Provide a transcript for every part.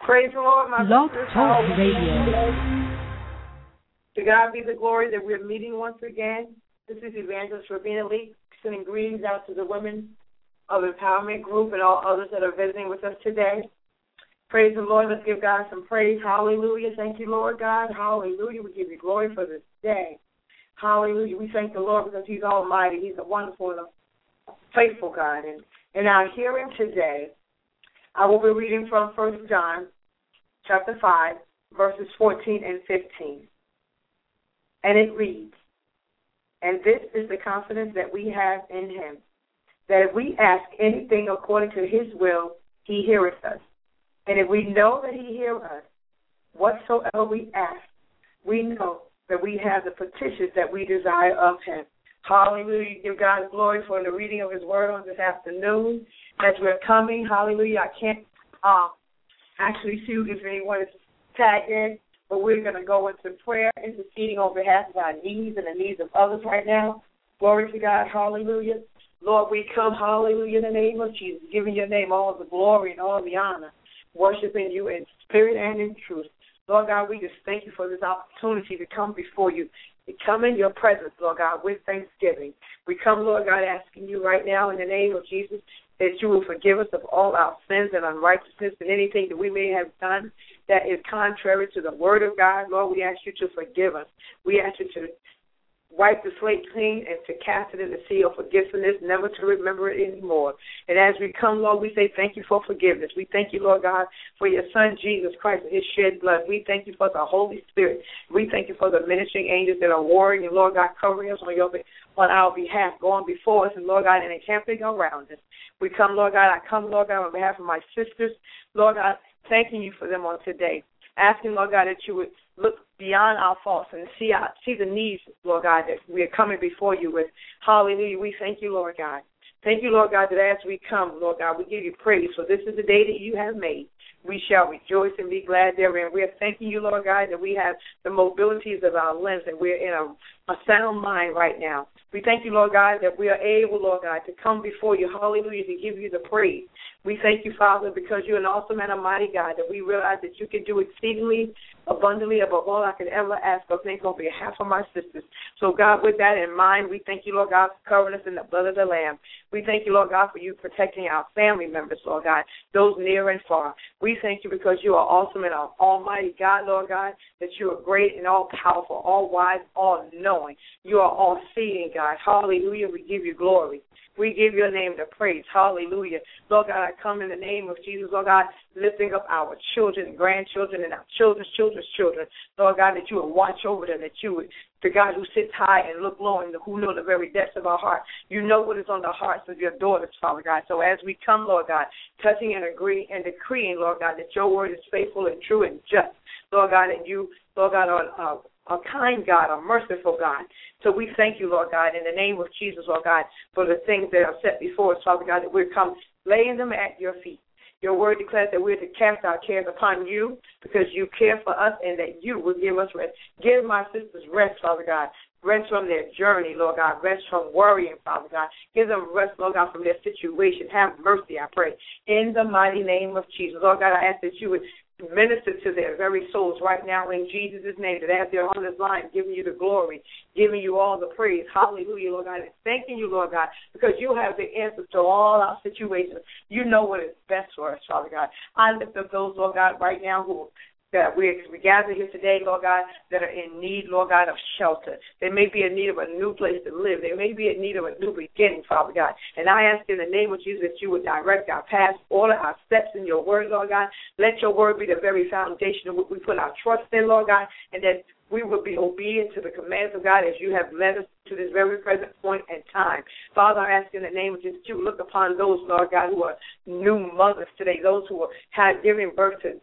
Praise the Lord, my Blog sisters. Talk Radio. To God be the glory that we're meeting once again. This is Evangelist Robina Lee, sending greetings out to the women of Empowerment Group and all others that are visiting with us today. Praise the Lord. Let's give God some praise. Hallelujah. Thank you, Lord God. Hallelujah. We give you glory for this day. Hallelujah. We thank the Lord because He's almighty. He's a wonderful and a faithful God. And in our hearing today, I will be reading from 1 John chapter 5, verses 14 and 15. And it reads, "And this is the confidence that we have in Him, that if we ask anything according to His will, He heareth us. And if we know that He heareth us, whatsoever we ask, we know that we have the petitions that we desire of Him." Hallelujah. Give God glory for the reading of His word on this afternoon. As we're coming, hallelujah, I can't actually see if anyone is tagged in, but we're going to go into prayer, interceding on behalf of our needs and the needs of others right now. Glory to God. Hallelujah. Lord, we come, hallelujah, in the name of Jesus, giving your name all the glory and all the honor, worshiping you in spirit and in truth. Lord God, we just thank you for this opportunity to come before you, to come in your presence, Lord God, with thanksgiving. We come, Lord God, asking you right now in the name of Jesus that you will forgive us of all our sins and unrighteousness and anything that we may have done that is contrary to the word of God. Lord, we ask you to forgive us. We ask you to wipe the slate clean and to cast it in the sea of forgiveness, never to remember it anymore. And as we come, Lord, we say thank you for forgiveness. We thank you, Lord God, for your Son, Jesus Christ, and His shed blood. We thank you for the Holy Spirit. We thank you for the ministering angels that are warring, and, Lord God, covering us on our behalf, going before us, and, Lord God, and encamping around us. We come, Lord God, I come, Lord God, on behalf of my sisters, Lord God, thanking you for them on today. Asking, Lord God, that you would look beyond our faults and see the needs, Lord God, that we are coming before you with. Hallelujah. We thank you, Lord God. Thank you, Lord God, that as we come, Lord God, we give you praise. For this is the day that you have made. We shall rejoice and be glad therein. We are thanking you, Lord God, that we have the mobilities of our limbs and we're in a sound mind right now. We thank you, Lord God, that we are able, Lord God, to come before you, hallelujah, to give you the praise. We thank you, Father, because you're an awesome and a mighty God, that we realize that you can do exceedingly abundantly above all I could ever ask or think on behalf of my sisters. So, God, with that in mind, we thank you, Lord God, for covering us in the blood of the Lamb. We thank you, Lord God, for you protecting our family members, Lord God, those near and far. We thank you because you are awesome and almighty God, Lord God, that you are great and all-powerful, all-wise, all-knowing. You are all-seeing, God. Hallelujah. We give you glory. We give your name the praise. Hallelujah. Lord God, I come in the name of Jesus, Lord God, lifting up our children and grandchildren and our children's children's children. Lord God, that you would watch over them, that you would, the God who sits high and look low and who know the very depths of our heart. You know what is on the hearts of your daughters, Father God. So as we come, Lord God, touching and agreeing and decreeing, Lord God, that your word is faithful and true and just, Lord God, and you, Lord God, are a kind God, a merciful God. So we thank you, Lord God, in the name of Jesus, Lord God, for the things that are set before us, Father God, that we're come laying them at your feet. Your word declares that we're to cast our cares upon you because you care for us and that you will give us rest. Give my sisters rest, Father God. Rest from their journey, Lord God. Rest from worrying, Father God. Give them rest, Lord God, from their situation. Have mercy, I pray, in the mighty name of Jesus. Lord God, I ask that you would minister to their very souls right now in Jesus' name, that as they're on this line, giving you the glory, giving you all the praise. Hallelujah, Lord God, and thanking you, Lord God, because you have the answers to all our situations. You know what is best for us, Father God. I lift up those, Lord God, right now that we gather here today, Lord God, that are in need, Lord God, of shelter. They may be in need of a new place to live. They may be in need of a new beginning, Father God. And I ask in the name of Jesus that you would direct our paths, order our steps in your word, Lord God. Let your word be the very foundation of what we put our trust in, Lord God, and that we will be obedient to the commands of God as you have led us to this very present point in time. Father, I ask in the name of Jesus to look upon those, Lord God, who are new mothers today, those who are giving birth to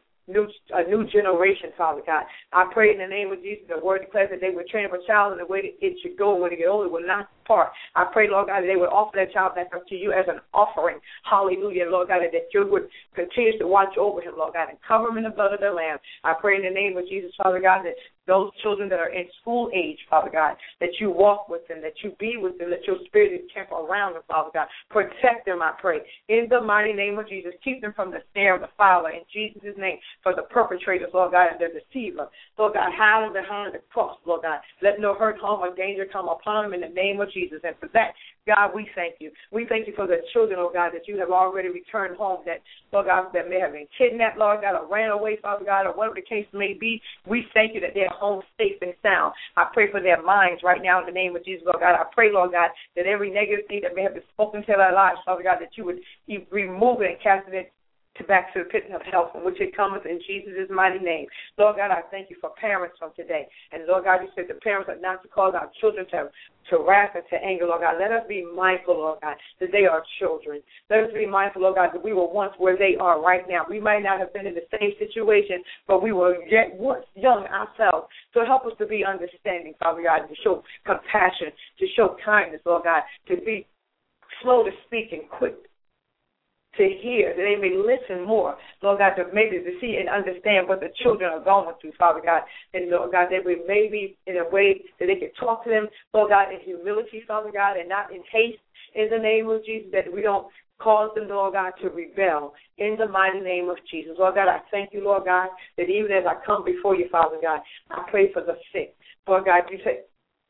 a new generation, Father God. I pray in the name of Jesus, the word declares that they will train up a child in the way that it should go, and when they get older, it will not apart. I pray, Lord God, that they would offer that child back up to you as an offering. Hallelujah, Lord God, that you would continue to watch over him, Lord God, and cover him in the blood of the Lamb. I pray in the name of Jesus, Father God, that those children that are in school age, Father God, that you walk with them, that you be with them, that your spirit is kept around them, Father God. Protect them, I pray, in the mighty name of Jesus. Keep them from the snare of the fowler, in Jesus' name, for the perpetrators, Lord God, and the deceiver. Lord God, hide them behind the cross, Lord God. Let no hurt, harm, or danger come upon them in the name of Jesus. And for that, God, we thank you. We thank you for the children, Lord God, that you have already returned home, that, Lord God, that may have been kidnapped, Lord God, or ran away, Father God, or whatever the case may be. We thank you that they're home safe and sound. I pray for their minds right now in the name of Jesus, Lord God. I pray, Lord God, that every negative thing that may have been spoken to their lives, Father God, that you would remove it and cast it back to the pit of hell from which it cometh in Jesus' mighty name. Lord God, I thank you for parents from today. And Lord God, you said the parents are not to cause our children to wrath and to anger, Lord God. Let us be mindful, Lord God, that they are children. Let us be mindful, Lord God, that we were once where they are right now. We might not have been in the same situation, but we were yet once young ourselves. So help us to be understanding, Father God, to show compassion, to show kindness, Lord God, to be slow to speak and quick to hear, that they may listen more, Lord God, to maybe to see and understand what the children are going through, Father God. And, Lord God, that we maybe in a way that they can talk to them, Lord God, in humility, Father God, and not in haste, in the name of Jesus, that we don't cause them, Lord God, to rebel in the mighty name of Jesus. Lord God, I thank you, Lord God, that even as I come before you, Father God, I pray for the sick. Lord God, you say,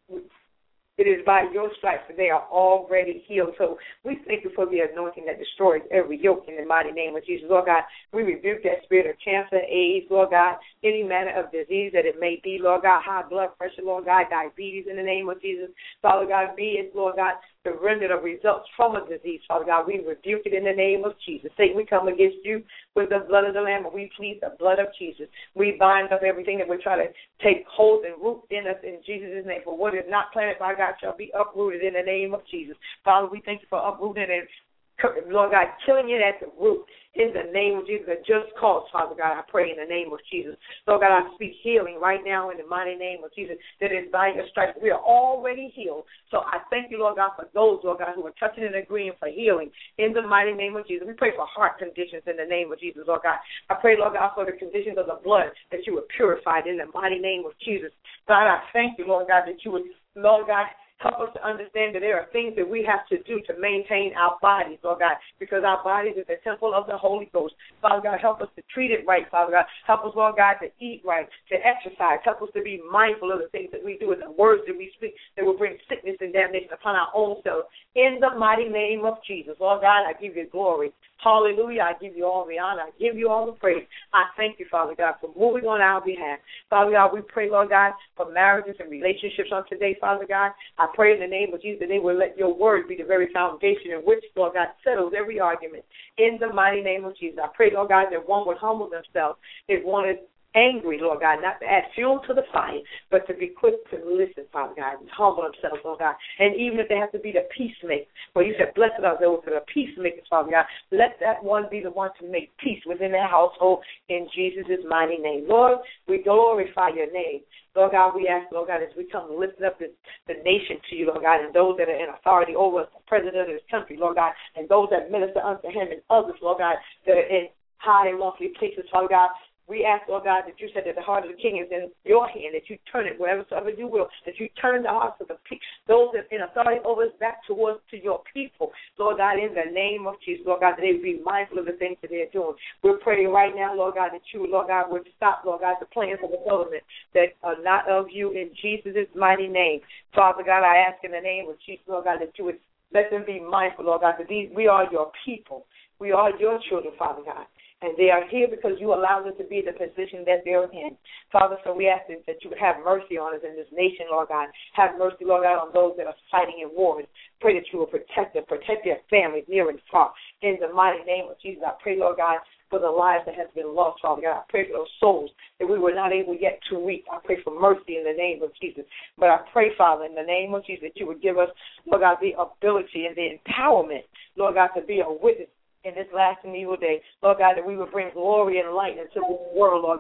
it is by your stripes that they are already healed. So we thank you for the anointing that destroys every yoke in the mighty name of Jesus. Lord God, we rebuke that spirit of cancer, AIDS, Lord God, any manner of disease that it may be, Lord God, high blood pressure, Lord God, diabetes in the name of Jesus. Father God, be it, Lord God, to render the results from a disease, Father God. We rebuke it in the name of Jesus. Satan, we come against you with the blood of the Lamb, and we plead the blood of Jesus. We bind up everything that would try to take hold and root in us in Jesus' name. For what is not planted by God shall be uprooted in the name of Jesus. Father, we thank you for uprooting it, Lord God, killing it at the root. In the name of Jesus, a just cause, Father God, I pray in the name of Jesus. Lord God, I speak healing right now in the mighty name of Jesus, that is by your stripes. We are already healed. So I thank you, Lord God, for those, Lord God, who are touching and agreeing for healing in the mighty name of Jesus. We pray for heart conditions in the name of Jesus, Lord God. I pray, Lord God, for the conditions of the blood, that you would purify it in the mighty name of Jesus. God, I thank you, Lord God, that you would, Lord God, help us to understand that there are things that we have to do to maintain our bodies, Lord God, because our bodies is the temple of the Holy Ghost. Father God, help us to treat it right, Father God. Help us, Lord God, to eat right, to exercise. Help us to be mindful of the things that we do and the words that we speak that will bring sickness and damnation upon our own selves. In the mighty name of Jesus, Lord God, I give you glory. Hallelujah. I give you all the honor. I give you all the praise. I thank you, Father God, for moving on our behalf. Father God, we pray, Lord God, for marriages and relationships on today, Father God. I pray in the name of Jesus that they will let your word be the very foundation in which, Lord God, settles every argument. In the mighty name of Jesus, I pray, Lord God, that one would humble themselves. If one is angry, Lord God, not to add fuel to the fire, but to be quick to listen, Father God, and humble themselves, Lord God. And even if they have to be the peacemaker, well, you said, blessed are those that are peacemakers, Father God. Let that one be the one to make peace within their household in Jesus' mighty name. Lord, we glorify your name. Lord God, we ask, Lord God, as we come lifting up the nation to you, Lord God, and those that are in authority over the president of this country, Lord God, and those that minister unto him and others, Lord God, that are in high and lofty places, Father God. We ask, Lord God, that you said that the heart of the king is in your hand, that you turn it whereversoever you will, that you turn the hearts of the people, those that in authority over us back towards to your people. Lord God, in the name of Jesus, Lord God, that they would be mindful of the things that they're doing. We're praying right now, Lord God, that you, Lord God, would stop, Lord God, the plans of the government that are not of you in Jesus' mighty name. Father God, I ask in the name of Jesus, Lord God, that you would let them be mindful, Lord God, that we are your people. We are your children, Father God. And they are here because you allow them to be in the position that they're in. Father, so we ask that you would have mercy on us in this nation, Lord God. Have mercy, Lord God, on those that are fighting in wars. Pray that you will protect them, protect their families near and far. In the mighty name of Jesus, I pray, Lord God, for the lives that have been lost, Father God. I pray for those souls that we were not able yet to reach. I pray for mercy in the name of Jesus. But I pray, Father, in the name of Jesus, that you would give us, Lord God, the ability and the empowerment, Lord God, to be a witness in this last and evil day, Lord God, that we would bring glory and light into the world, Lord God,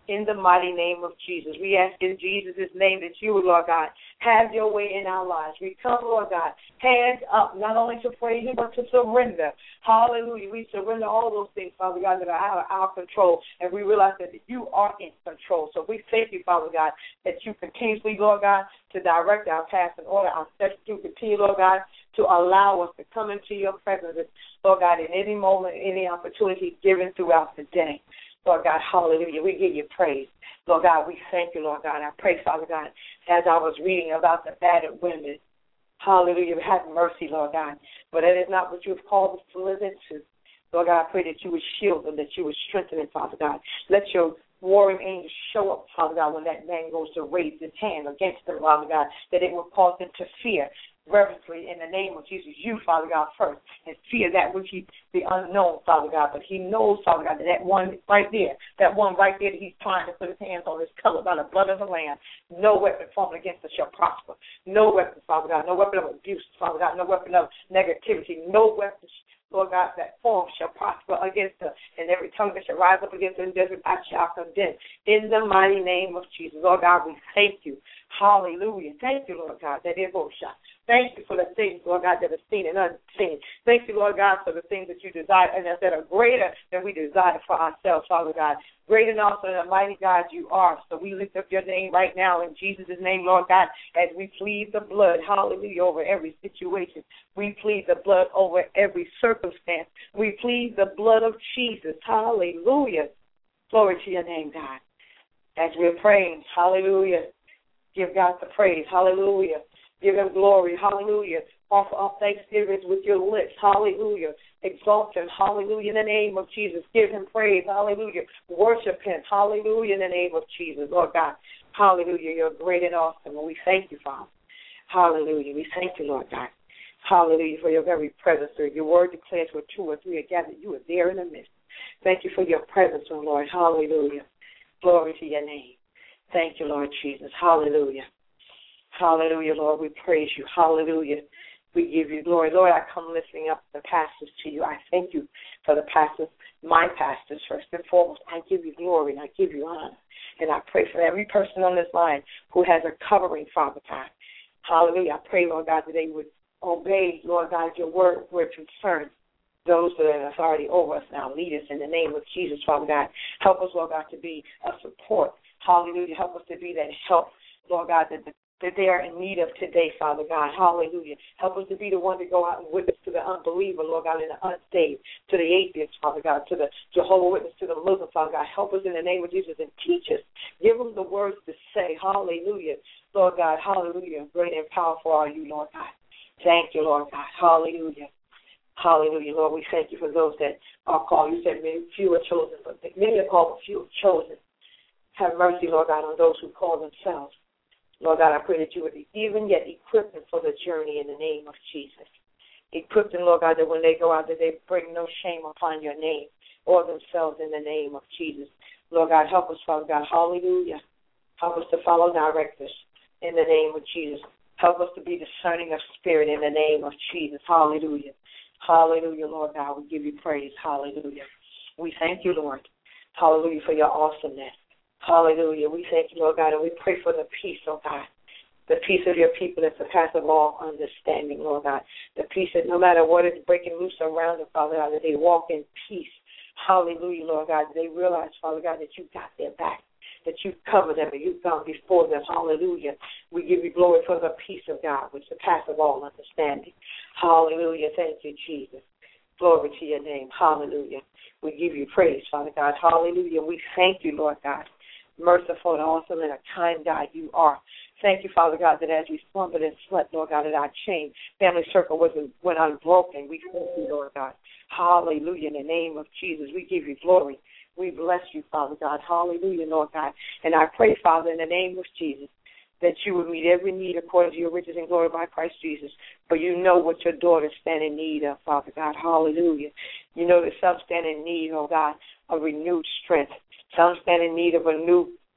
in the mighty name of Jesus. We ask in Jesus' name that you, Lord God, have your way in our lives. We come, Lord God, hands up, not only to praise you, but to surrender. Hallelujah. We surrender all those things, Father God, that are out of our control, and we realize that you are in control. So we thank you, Father God, that you continuously, Lord God, to direct our path and order our steps. You continue, Lord God, to allow us to come into your presence, Lord God, in any moment, any opportunity given throughout the day. Lord God, hallelujah. We give you praise. Lord God, we thank you, Lord God. I pray, Father God, as I was reading about the battered women, hallelujah, have mercy, Lord God. But that is not what you have called us to live into. Lord God, I pray that you would shield them, that you would strengthen them, Father God. Let your warring angels show up, Father God, when that man goes to raise his hand against them, Father God, that it will cause them to fear reverently in the name of Jesus, you, Father God, first, and fear that which he, the unknown, Father God. But he knows, Father God, that one right there that he's trying to put his hands on is covered by the blood of the Lamb. No weapon formed against us shall prosper. No weapon, Father God, no weapon of abuse, Father God, no weapon of negativity, no weapon, Lord God, that form shall prosper against us, and every tongue that shall rise up against us in judgment I shall condemn. In the mighty name of Jesus, Lord God, we thank you. Hallelujah. Thank you, Lord God, that it will shine. Thank you for the things, Lord God, that are seen and unseen. Thank you, Lord God, for the things that you desire and that are greater than we desire for ourselves, Father God. Great and awesome and mighty God you are. So we lift up your name right now in Jesus' name, Lord God, as we plead the blood, hallelujah, over every situation. We plead the blood over every circumstance. We plead the blood of Jesus, hallelujah. Glory to your name, God. As we're praying, hallelujah, give God the praise, hallelujah. Give him glory, hallelujah. Offer up thanksgiving with your lips, hallelujah. Exalt him, hallelujah, in the name of Jesus. Give him praise, hallelujah. Worship him, hallelujah, in the name of Jesus. Lord God, hallelujah, you're great and awesome, and we thank you, Father. Hallelujah, we thank you, Lord God. Hallelujah, for your very presence. Your word declares where two or three are gathered, you are there in the midst. Thank you for your presence, oh Lord, hallelujah. Glory to your name. Thank you, Lord Jesus, hallelujah. Hallelujah, Lord, we praise you. Hallelujah. We give you glory. Lord, I come lifting up the pastors to you. I thank you for the pastors, my pastors, first and foremost. I give you glory and I give you honor. And I pray for every person on this line who has a covering, Father God. Hallelujah. I pray, Lord God, that they would obey, Lord God, your word where it concerns those that are in authority over us now. Lead us in the name of Jesus, Father God. Help us, Lord God, to be a support. Hallelujah. Help us to be that help, Lord God, that they are in need of today, Father God. Hallelujah. Help us to be the one to go out and witness to the unbeliever, Lord God, and the unsaved, to the atheist, Father God, to the Jehovah's Witness, to the Muslim, Father God. Help us in the name of Jesus and teach us. Give them the words to say. Hallelujah. Lord God, hallelujah. Great and powerful are you, Lord God. Thank you, Lord God. Hallelujah. Hallelujah, Lord. We thank you for those that are called. You said many, few are chosen, but many are called, but few are chosen. Have mercy, Lord God, on those who call themselves. Lord God, I pray that you would even yet equip them for the journey in the name of Jesus. Equip them, Lord God, that when they go out, that they bring no shame upon your name or themselves in the name of Jesus. Lord God, help us, Father God. Hallelujah. Help us to follow directors in the name of Jesus. Help us to be discerning of spirit in the name of Jesus. Hallelujah. Hallelujah, Lord God. We give you praise. Hallelujah. We thank you, Lord. Hallelujah, for your awesomeness. Hallelujah. We thank you, Lord God, and we pray for the peace, oh God, the peace of your people that surpasses all understanding, Lord God, the peace that no matter what is breaking loose around them, Father God, that they walk in peace. Hallelujah, Lord God, they realize, Father God, that you got their back, that you cover them and you've gone before them. Hallelujah. We give you glory for the peace of God, which surpasses all understanding. Hallelujah. Thank you, Jesus. Glory to your name. Hallelujah. We give you praise, Father God. Hallelujah. We thank you, Lord God. Merciful and awesome and a kind God you are. Thank you, Father God, that as we slumbered and slept, Lord God, that our chain family circle went unbroken. We thank you, Lord God. Hallelujah. In the name of Jesus, we give you glory. We bless you, Father God. Hallelujah, Lord God. And I pray, Father, in the name of Jesus, that you would meet every need according to your riches and glory by Christ Jesus. For you know what your daughters stand in need of, Father God. Hallelujah. You know that some stand in need, oh God, of renewed strength. Some stand in need of a new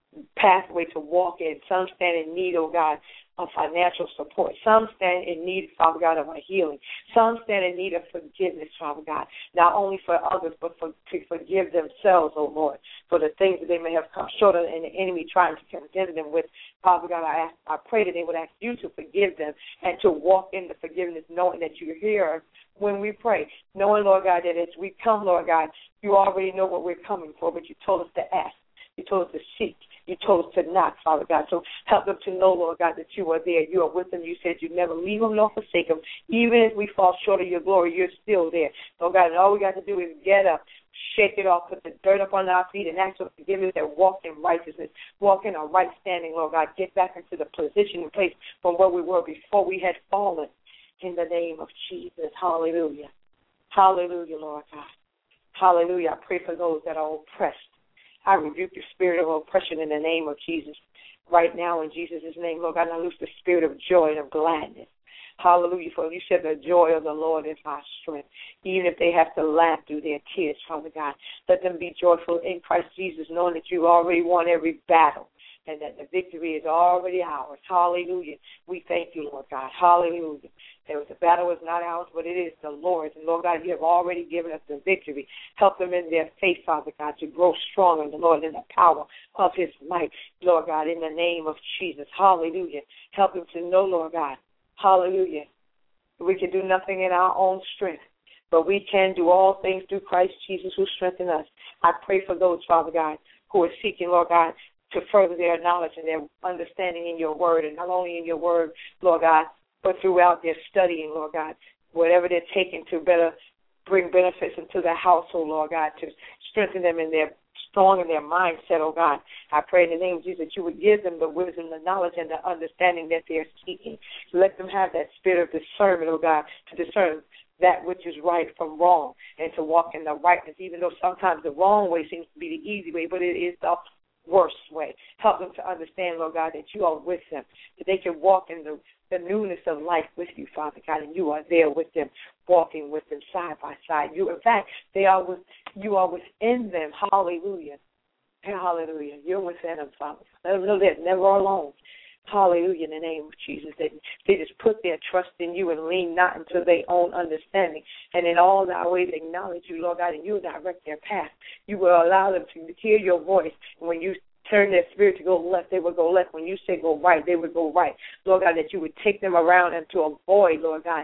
pathway to walk in. Some stand in need, oh God, of financial support. Some stand in need, Father God, of a healing. Some stand in need of forgiveness, Father God, not only for others, but to forgive themselves, oh Lord, for the things that they may have come short of and the enemy trying to condemn them with. Father God, I pray that they would ask you to forgive them and to walk in the forgiveness, knowing that you hear us when we pray, knowing, Lord God, that as we come, Lord God, you already know what we're coming for, but you told us to ask. You told us to seek. You told us to knock, Father God. So help them to know, Lord God, that you are there. You are with them. You said you never leave them nor forsake them. Even if we fall short of your glory, you're still there. Lord God, and all we got to do is get up, shake it off, put the dirt up on our feet, and ask for forgiveness and walk in righteousness, walk in a right standing, Lord God. Get back into the position and place from where we were before we had fallen. In the name of Jesus. Hallelujah. Hallelujah, Lord God. Hallelujah. I pray for those that are oppressed. I rebuke the spirit of oppression in the name of Jesus. Right now, in Jesus' name, Lord God, I loose the spirit of joy and of gladness. Hallelujah. For you said the joy of the Lord is my strength. Even if they have to laugh through their tears, Father God, let them be joyful in Christ Jesus, knowing that you already won every battle and that the victory is already ours. Hallelujah. We thank you, Lord God. Hallelujah. The battle is not ours, but it is the Lord's. And, Lord God, you have already given us the victory. Help them in their faith, Father God, to grow strong in the Lord in the power of his might, Lord God, in the name of Jesus. Hallelujah. Help them to know, Lord God, hallelujah, we can do nothing in our own strength, but we can do all things through Christ Jesus who strengthens us. I pray for those, Father God, who are seeking, Lord God, to further their knowledge and their understanding in your word, and not only in your word, Lord God, but throughout their studying, Lord God, whatever they're taking to better bring benefits into their household, Lord God, to strengthen them in their strong in their mindset, oh God. I pray in the name of Jesus that you would give them the wisdom, the knowledge, and the understanding that they're seeking. Let them have that spirit of discernment, oh God, to discern that which is right from wrong and to walk in the rightness, even though sometimes the wrong way seems to be the easy way, but it is the worst way. Help them to understand, Lord God, that you are with them, that they can walk in the newness of life with you, Father God, and you are there with them, walking with them side by side. In fact, you are within them. Hallelujah. Hallelujah. You're within them, Father. Let them know they're never alone. Hallelujah, in the name of Jesus. They just put their trust in you and lean not into their own understanding. And in all thy ways acknowledge you, Lord God, and you will direct their path. You will allow them to hear your voice. And when you turn their spirit to go left, they would go left. When you say go right, they would go right. Lord God, that you would take them around and to avoid, Lord God,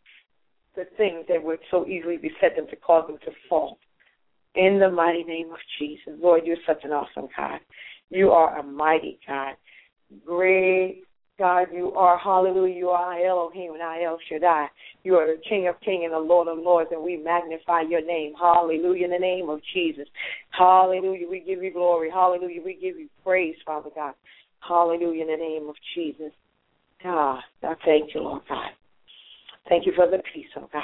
the things that would so easily beset them to cause them to fall. In the mighty name of Jesus. Lord, you're such an awesome God. You are a mighty God. Great God, you are. Hallelujah. You are Elohim and El Shaddai. You are the King of Kings and the Lord of Lords, and we magnify your name. Hallelujah, in the name of Jesus. Hallelujah. We give you glory. Hallelujah. We give you praise, Father God. Hallelujah, in the name of Jesus. I thank you, Lord God. Thank you for the peace, oh God.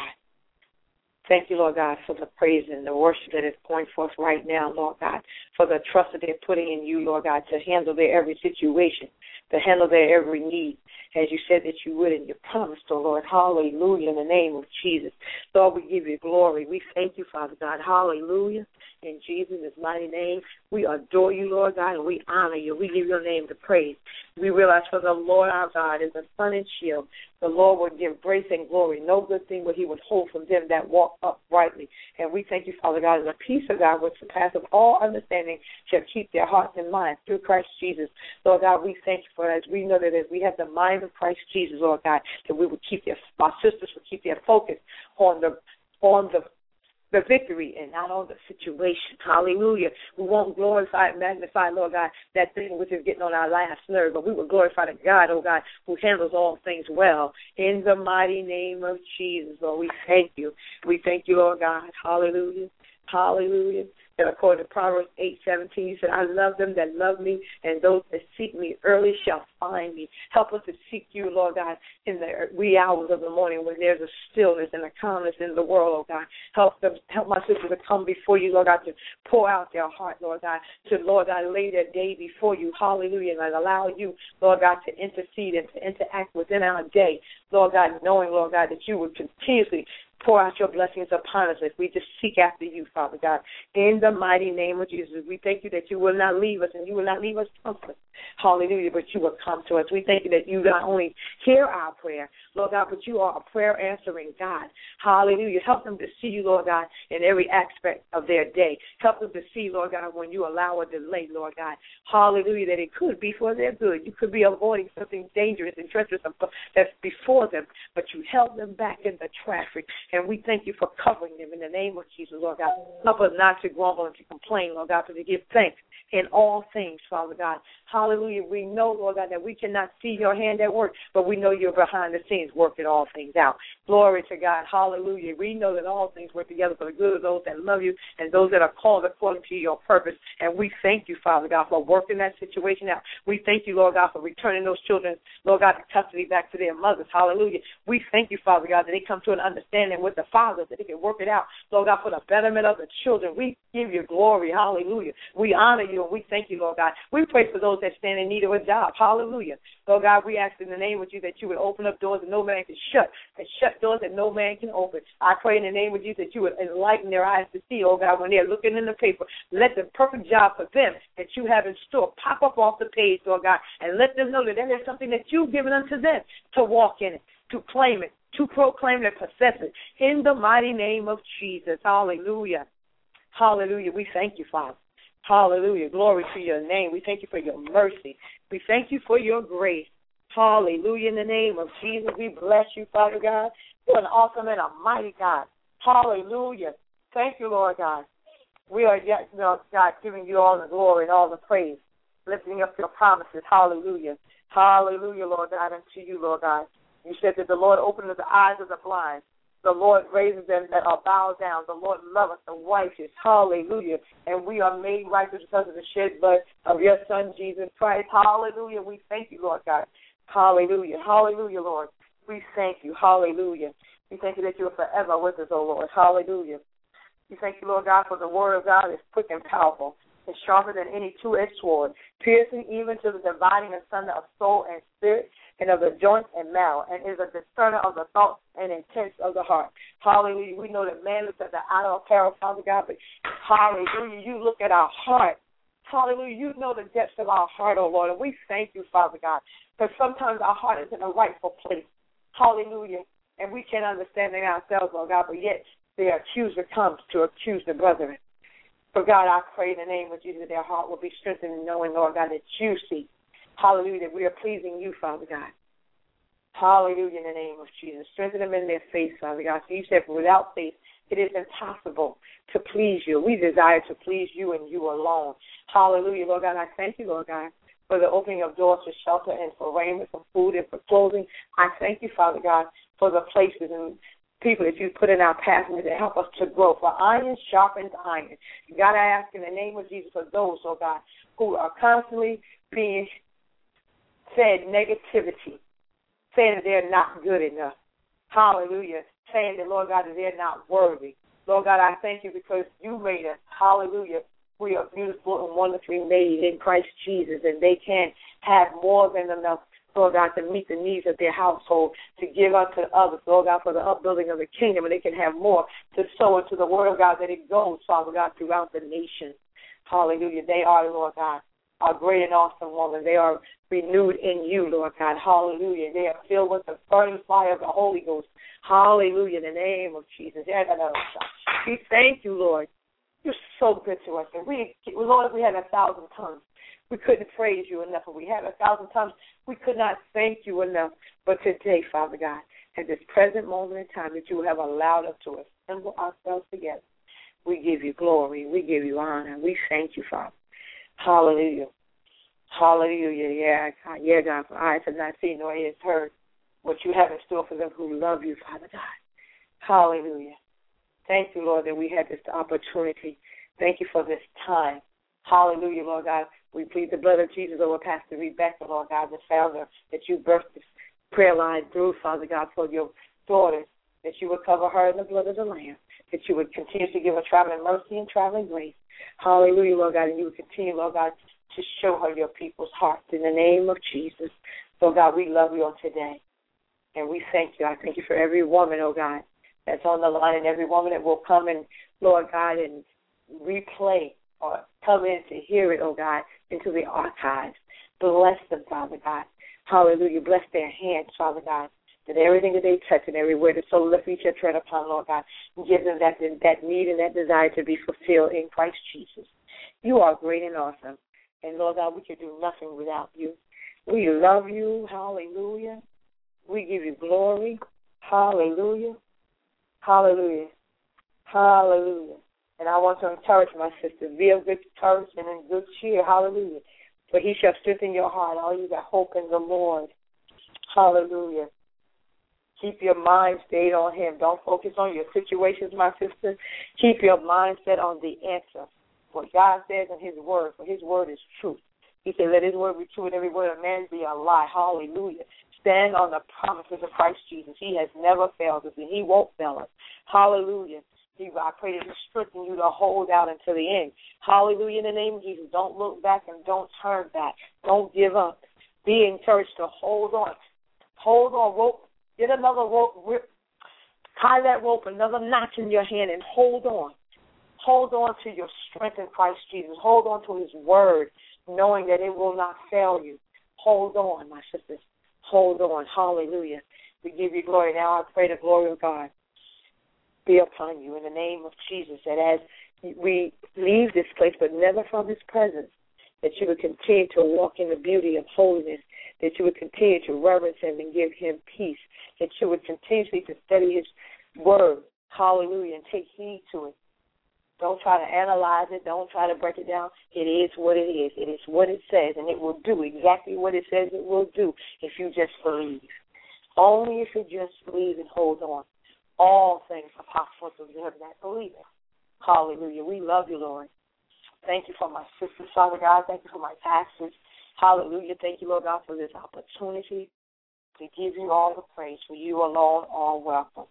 Thank you, Lord God, for the praise and the worship that is pouring forth right now, Lord God, for the trust that they're putting in you, Lord God, to handle their every situation, to handle their every need, as you said that you would and you promised, oh Lord. Hallelujah, in the name of Jesus. Lord, we give you glory. We thank you, Father God. Hallelujah. In Jesus' mighty name, we adore you, Lord God, and we honor you. We give your name the praise. We realize for the Lord our God is a sun and shield. The Lord will give grace and glory. No good thing will he withhold from them that walk uprightly. And we thank you, Father God, and the peace of God which surpasses all understanding shall keep their hearts and minds through Christ Jesus. Lord God, we thank you for that. As we know that as we have the mind of Christ Jesus, Lord God, that we will keep our sisters will keep their focus on the victory and not on the situation. Hallelujah. We won't glorify and magnify, Lord God, that thing which is getting on our last nerve, but we will glorify the God, oh God, who handles all things well. In the mighty name of Jesus, Lord, we thank you. We thank you, Lord God. Hallelujah. Hallelujah. And according to Proverbs 8:17, you said, I love them that love me, and those that seek me early shall find me. Help us to seek you, Lord God, in the wee hours of the morning when there's a stillness and a calmness in the world, oh God. Help my sisters to come before you, Lord God, to pour out their heart, Lord God, to, Lord God, lay their day before you. Hallelujah. And allow you, Lord God, to intercede and to interact within our day, Lord God, knowing, Lord God, that you would continuously Pour out your blessings upon us as we just seek after you, Father God. In the mighty name of Jesus, we thank you that you will not leave us and you will not leave us comfortless. Hallelujah, but you will come to us. We thank you that you not only hear our prayer, Lord God, but you are a prayer answering God. Hallelujah. Help them to see you, Lord God, in every aspect of their day. Help them to see, Lord God, when you allow a delay, Lord God. Hallelujah, that it could be for their good. You could be avoiding something dangerous and treacherous that's before them, but you held them back in the traffic. And we thank you for covering them in the name of Jesus, Lord God. Help us not to grumble and to complain, Lord God, but to give thanks in all things, Father God. Hallelujah. We know, Lord God, that we cannot see your hand at work, but we know you're behind the scenes working all things out. Glory to God. Hallelujah. We know that all things work together for the good of those that love you and those that are called according to your purpose. And we thank you, Father God, for working that situation out. We thank you, Lord God, for returning those children, Lord God, to custody back to their mothers. Hallelujah. We thank you, Father God, that they come to an understanding with the fathers, that they can work it out, Lord God, for the betterment of the children. We give you glory. Hallelujah. We honor you and we thank you, Lord God. We pray for those that stand in need of a job. Hallelujah. Lord God, we ask in the name of you that you would open up doors that no man can shut, and shut doors that no man can open. I pray in the name of you that you would enlighten their eyes to see, oh God, when they're looking in the paper. Let the perfect job for them that you have in store pop up off the page, Lord God, and let them know that there is something that you've given unto them to walk in it, to claim it, to proclaim and possess it. In the mighty name of Jesus. Hallelujah. Hallelujah. We thank you, Father. Hallelujah. Glory to your name. We thank you for your mercy. We thank you for your grace. Hallelujah. In the name of Jesus, we bless you, Father God. You're an awesome and a mighty God. Hallelujah. Thank you, Lord God. We are yet, God, giving you all the glory and all the praise, lifting up your promises. Hallelujah. Hallelujah, Lord God, unto you, Lord God. You said that the Lord opened the eyes of the blind. The Lord raises them that are bowed down. The Lord loveth the righteous. Hallelujah. And we are made righteous because of the shed blood of your Son, Jesus Christ. Hallelujah. We thank you, Lord God. Hallelujah. Hallelujah, Lord. We thank you. Hallelujah. We thank you that you are forever with us, O Lord. Hallelujah. We thank you, Lord God, for the word of God is quick and powerful. It's sharper than any two-edged sword, piercing even to the dividing asunder of soul and spirit, and of the joints and marrow, and is a discerner of the thoughts and intents of the heart. Hallelujah. We know that man looks at the outer apparel, Father God, but hallelujah, you look at our heart. Hallelujah. You know the depths of our heart, oh Lord, and we thank you, Father God, because sometimes our heart is in a rightful place. Hallelujah. And we can't understand it ourselves, Lord God, but yet the accuser comes to accuse the brethren. For God, I pray in the name of Jesus that their heart will be strengthened in knowing, Lord God, that you see. Hallelujah, that we are pleasing you, Father God. Hallelujah, in the name of Jesus. Strengthen them in their faith, Father God. So you said without faith, it is impossible to please you. We desire to please you and you alone. Hallelujah, Lord God. I thank you, Lord God, for the opening of doors for shelter and for raiment, for food and for clothing. I thank you, Father God, for the places and people that you put in our pathway to help us to grow. For iron sharpens iron. God, I ask in the name of Jesus for those, oh God, who are constantly being fed negativity, saying that they're not good enough. Hallelujah. Saying that, Lord God, that they're not worthy. Lord God, I thank you because you made us. Hallelujah. We are beautiful and wonderfully made in Christ Jesus, and they can have more than enough, Lord God, to meet the needs of their household, to give unto others, Lord God, for the upbuilding of the kingdom, and they can have more to sow into the word of God that it goes, Father God, throughout the nation. Hallelujah. They are, Lord God, a great and awesome woman. They are renewed in you, Lord God. Hallelujah. They are filled with the burning fire of the Holy Ghost. Hallelujah. In the name of Jesus. We thank you, Lord. You're so good to us. And Lord, if we had 1,000 tongues, we couldn't praise you enough. If we had 1,000 tongues, we could not thank you enough. But today, Father God, at this present moment in time that you have allowed us to assemble ourselves together, we give you glory. We give you honor. We thank you, Father. Hallelujah. Hallelujah. Yeah, God, for eyes have not seen nor ears heard what you have in store for them who love you, Father God. Hallelujah. Thank you, Lord, that we had this opportunity. Thank you for this time. Hallelujah, Lord God. We plead the blood of Jesus over Pastor Rebecca, Lord God, the founder, that you birthed this prayer line through, Father God, for your daughters, that you would cover her in the blood of the Lamb, that you would continue to give her traveling mercy and traveling grace. Hallelujah, Lord God, and you would continue, Lord God, to show her your people's hearts in the name of Jesus. Lord God, we love you on today, and we thank you. I thank you for every woman, oh God, that's on the line and every woman that will come and, Lord God, and replay or come in to hear it, oh God, into the archives. Bless them, Father God. Hallelujah. Bless their hands, Father God, that everything that they touch and everywhere the sole of their feet shall tread upon, Lord God, give them that need and that desire to be fulfilled in Christ Jesus. You are great and awesome. And, Lord God, we can do nothing without you. We love you. Hallelujah. We give you glory. Hallelujah. Hallelujah. Hallelujah. And I want to encourage my sister, be of good courage and in good cheer. Hallelujah. For he shall strengthen your heart, all you that hope in the Lord. Hallelujah. Keep your mind stayed on him. Don't focus on your situations, my sister. Keep your mind set on the answer. What God says in his word, for his word is truth. He said, let his word be true and every word of man be a lie. Hallelujah. Stand on the promises of Christ Jesus. He has never failed us, and he won't fail us. Hallelujah. I pray that he strengthen you to hold out until the end. Hallelujah. In the name of Jesus, don't look back and don't turn back. Don't give up. Be encouraged to hold on. Hold on. Rope. Get another rope. Tie that rope, another notch in your hand, and hold on. Hold on to your strength in Christ Jesus. Hold on to his word, knowing that it will not fail you. Hold on, my sisters. Hold on. Hallelujah. We give you glory. Now I pray the glory of God be upon you in the name of Jesus, that as we leave this place, but never from his presence, that you would continue to walk in the beauty of holiness, that you would continue to reverence him and give him peace, that you would continuously to study his word, hallelujah, and take heed to it. Don't try to analyze it. Don't try to break it down. It is what it is. It is what it says, and it will do exactly what it says it will do if you just believe. Only if you just believe and hold on. All things are possible to them that believe it. Hallelujah. We love you, Lord. Thank you for my sisters, Father God. Thank you for my pastors. Hallelujah. Thank you, Lord God, for this opportunity to give you all the praise. For you alone are welcome.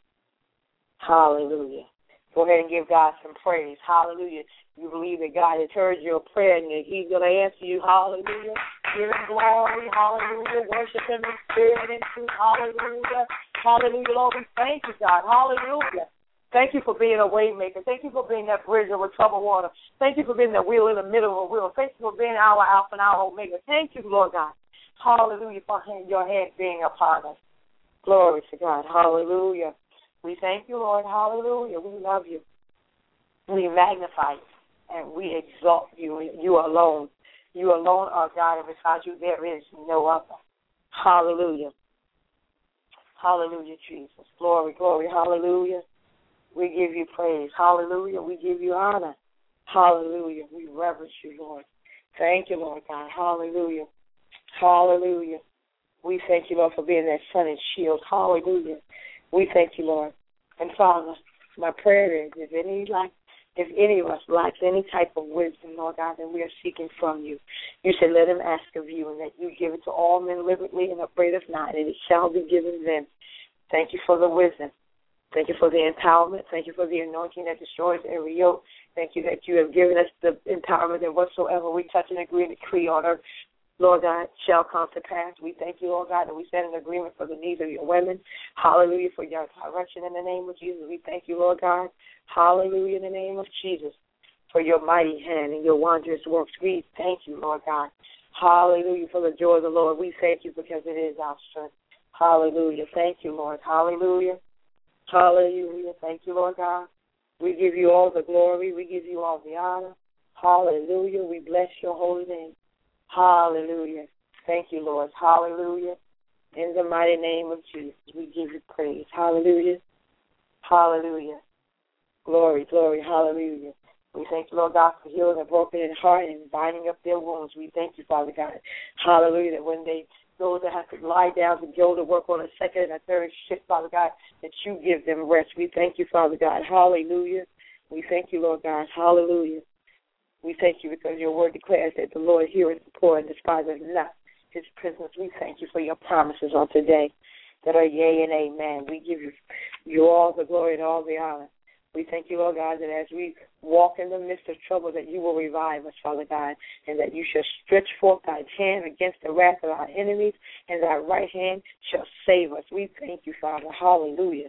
Hallelujah. Go ahead and give God some praise. Hallelujah. You believe that God has heard your prayer and that he's going to answer you. Hallelujah. Give him glory. Hallelujah. Worship him in spirit and truth. Hallelujah. Hallelujah, Lord. We thank you, God. Hallelujah. Thank you for being a way maker. Thank you for being that bridge over troubled water. Thank you for being the wheel in the middle of a wheel. Thank you for being our Alpha and our Omega. Thank you, Lord God. Hallelujah, for your hand being upon us. Glory to God. Hallelujah. We thank you, Lord. Hallelujah. We love you. We magnify you, and we exalt you. You alone. You alone are God, and besides you there is no other. Hallelujah. Hallelujah, Jesus. Glory, glory. Hallelujah. We give you praise. Hallelujah. We give you honor. Hallelujah. We reverence you, Lord. Thank you, Lord God. Hallelujah. Hallelujah. We thank you, Lord, for being that sun and shield. Hallelujah. We thank you, Lord. And Father, my prayer is if any of us lacks any type of wisdom, Lord God, then we are seeking from you. You said, let him ask of you, and that you give it to all men liberally and upbraid us not, and it shall be given them. Thank you for the wisdom. Thank you for the empowerment. Thank you for the anointing that destroys every yoke. Thank you that you have given us the empowerment that whatsoever we touch and agree and decree on earth, Lord God, shall come to pass. We thank you, Lord God, that we stand in agreement for the needs of your women. Hallelujah, for your direction in the name of Jesus. We thank you, Lord God. Hallelujah, in the name of Jesus, for your mighty hand and your wondrous works. We thank you, Lord God. Hallelujah, for the joy of the Lord. We thank you because it is our strength. Hallelujah. Thank you, Lord. Hallelujah. Hallelujah. Thank you, Lord God. We give you all the glory. We give you all the honor. Hallelujah. We bless your holy name. Hallelujah. Thank you, Lord. Hallelujah. In the mighty name of Jesus, we give you praise. Hallelujah. Hallelujah. Glory, glory. Hallelujah. We thank you, Lord God, for healing the broken in heart and binding up their wounds. We thank you, Father God. Hallelujah. That when those that have to lie down to go to work on a second and a third shift, Father God, that you give them rest. We thank you, Father God. Hallelujah. We thank you, Lord God. Hallelujah. We thank you because your word declares that the Lord heareth the poor and despises not his prisoners. We thank you for your promises on today that are yea and amen. We give you all the glory and all the honor. We thank you, Lord God, that as we walk in the midst of trouble, that you will revive us, Father God, and that you shall stretch forth thy hand against the wrath of our enemies, and thy right hand shall save us. We thank you, Father, hallelujah,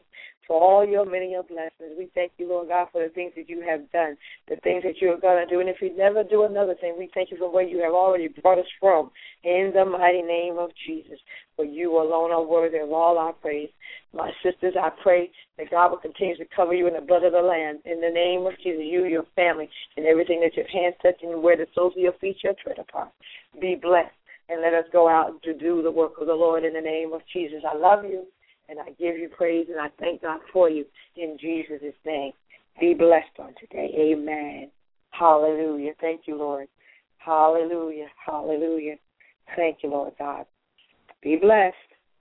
for all your many blessings. We thank you, Lord God, for the things that you have done, the things that you are going to do. And if you never do another thing, we thank you for where you have already brought us from, in the mighty name of Jesus. For you alone are worthy of all our praise. My sisters, I pray that God will continue to cover you in the blood of the Lamb. In the name of Jesus, you, your family, and everything that your hands touch and where the soles of your feet shall tread upon. Be blessed, and let us go out to do the work of the Lord in the name of Jesus. I love you, and I give you praise, and I thank God for you in Jesus' name. Be blessed on today. Amen. Hallelujah. Thank you, Lord. Hallelujah. Hallelujah. Thank you, Lord God. Be blessed.